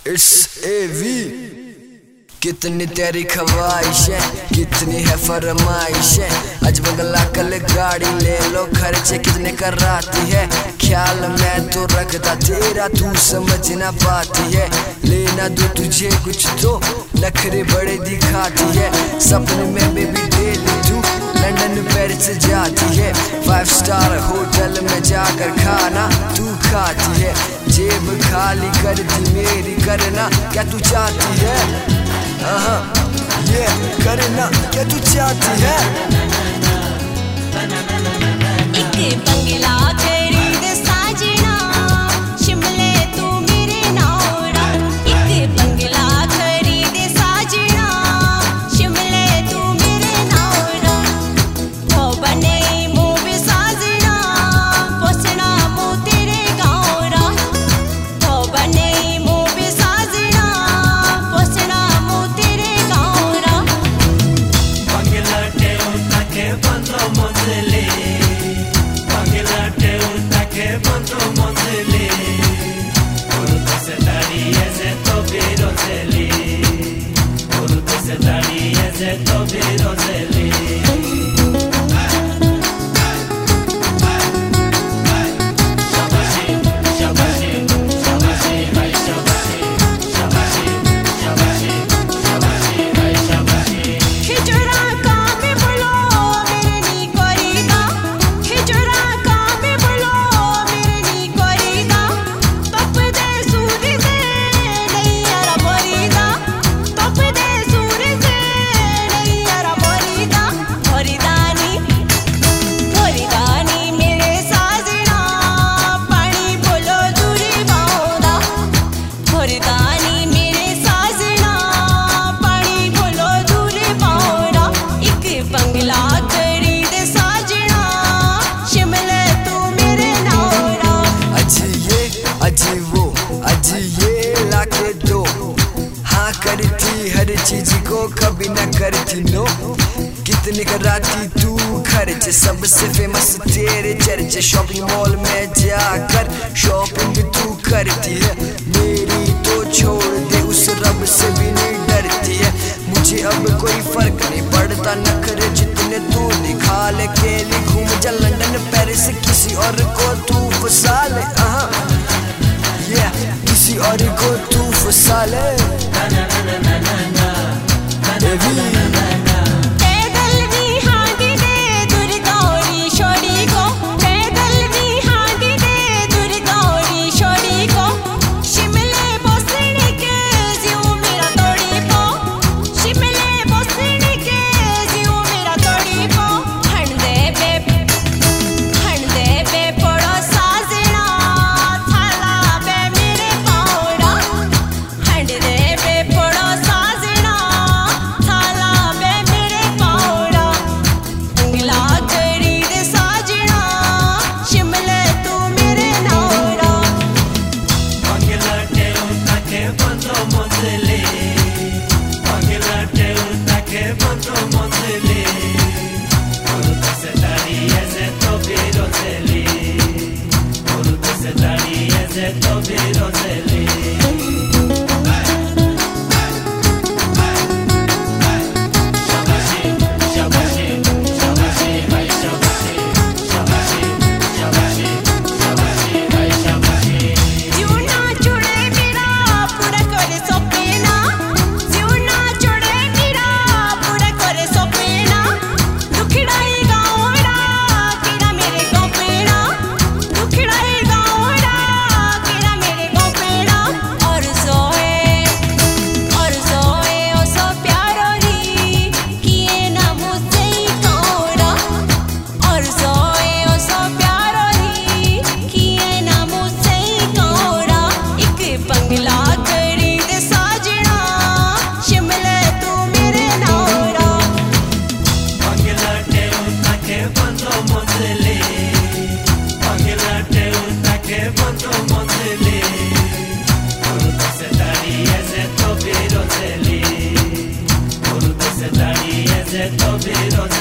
It's एवी। कितनी तेरी ख्वाहिश है, कितनी है फरमाइश है, आज बंगला कल गाड़ी ले लो, खर्चे कितने कराती है, ख्याल मैं तो रखता तेरा तू समझ ना पाती है, लेना दो तुझे कुछ तो नखरे बड़े दिखाती है, सपने में बेबी डेली तू लंदन पेरिस जाती है, 5 स्टार होटल में जाकर खाना तू खाती है, जेब खाली करती मेरी करना क्या तू चाहती है, ये करना क्या तू चाहती है। एक बंगला खरीद साजना, शिमले तू मेरे नौरा, एक बंगला खरीद साजना, शिमले तू मेरे नौरा, वो बने मुँह भी साजना, पोसना मुँह तेरे गौरा, वो बने मुँह भी साजना, पोसना मुँह तेरे गौरा। बंगला टेउता के बंदो मंजिले, बंगला टेउता के बंदो मंजिले, उर्दू से दाढ़ी ऐसे तो बेरोज़ेली, उर्दू से दाढ़ी ऐसे तो बेरोज़ेली। करती हर चीज को कभी न करती नो, कितने कराती तू खर्च, सबसे फेमस तेरे चर्चे, शॉपिंग मॉल में जाकर शॉपिंग तू करती है, मेरी तो छोड़ दे उस रब से भी नहीं डरती है, मुझे अब कोई फर्क नहीं पड़ता, नखरे जितने तू दिखा ले, के लिए घूम जा लंदन पेरिस, किसी और को तू फंसा ले, किसी और को तू फंसा ले। Ese tobiro